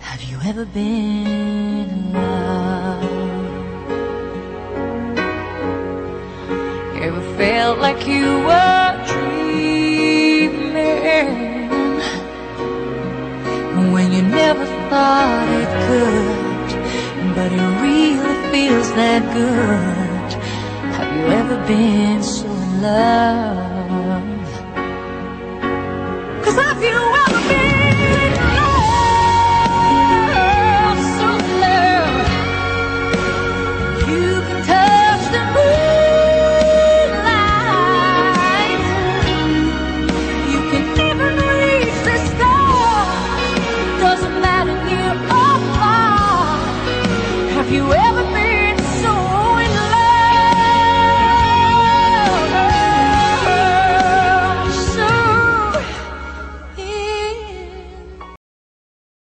Have you ever been in love? Ever felt like you were dreaming when you never thought it could, but it really feels that good? Have you ever been so in love? 'Cause have you ever been in love, so in love you can touch the moonlight, you can even reach the stars, doesn't matter near or far. Have you ever